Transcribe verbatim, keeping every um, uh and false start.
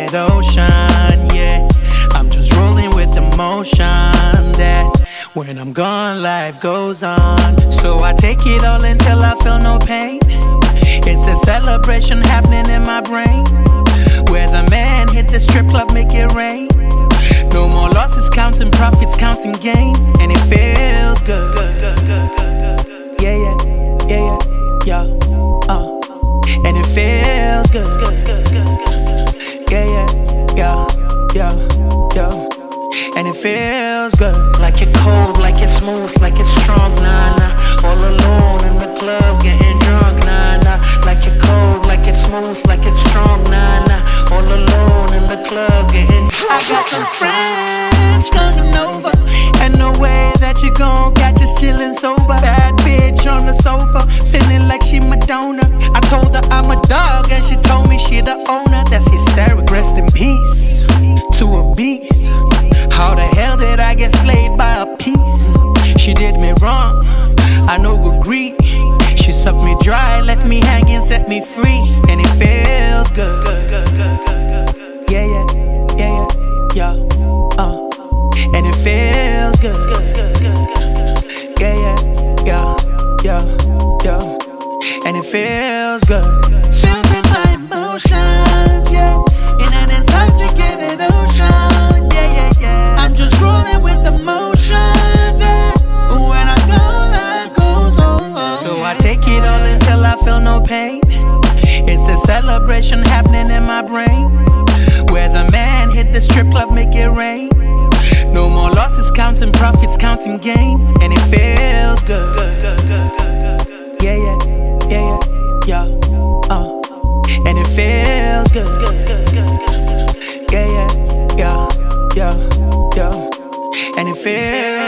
it ocean, yeah. I'm just rolling with the motion that when I'm gone, life goes on. So I take it all until I feel no pain. It's a celebration happening in my brain, where the man hit the strip club, make it rain. No more losses, counting profits, counting gains, and it feels good. Yeah, yeah, yeah, yeah, yeah. Uh, and it feels good. Yeah, yeah, yeah, yeah, yeah. And it feels good. Like it cold, like it's smooth, like it's strong, nah, nah. All alone in the club, getting drunk, nah, nah. Like it cold, like it's smooth, like it's strong, nah, nah. All alone in the club, getting drunk. I got some friends coming over, and no way that you gon' catch us chillin' sober. Bad bitch on the sofa, feeling like she Madonna. I told her I'm a dog, and she told me she the owner. That's hysterical. Rest in peace to a beast. How the hell did I get slayed by a piece? She did me wrong, I no agree. She sucked me dry, left me hanging, set me free, and it feels good. Yeah, yeah, yeah, yeah, yeah. Uh, and it feels good. Yeah, yeah, yeah, yeah, yeah. And it feels good. Filled with my emotions, yeah. In an intoxicated ocean, yeah, yeah, yeah. I'm just rolling with the motion, yeah. When I go, life goes on. So I take it all until I feel no pain. It's a celebration happening in my brain, where the man hit the strip club, make it rain. No more losses, counting profits, counting gains, and it feels good. Yeah, yeah, yeah, yeah, yeah. Uh, and it feels good. Yeah, yeah, yeah, yeah, yeah. And it feels